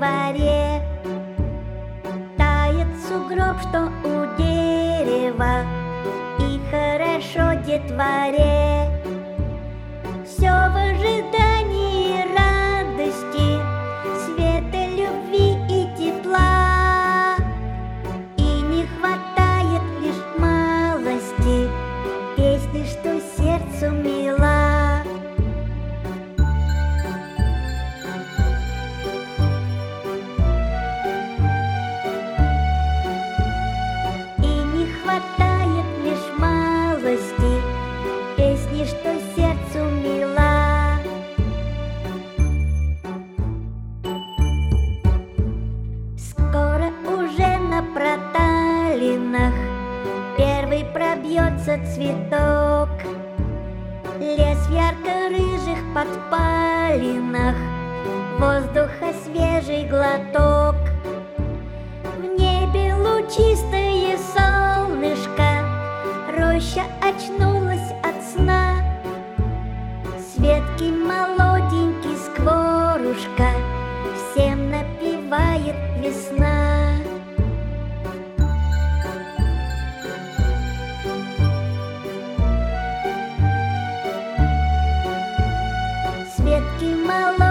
дворе. Тает сугроб, что у дерева, и хорошо детворе. Все в ожидании радости, света, любви и тепла. И не хватает лишь малости, песни, что сердцу мила. И не хватает лишь малости, песни, что сердцу мила. Скоро уже на проталинах первый пробьется цветок. Лес в ярко-рыжих подпалинах, воздуха свежий глоток. В небе лучистое солнышко, роща очнулась от сна. Светкий молоденький скворушка всем напевает весна. Светкий молоденький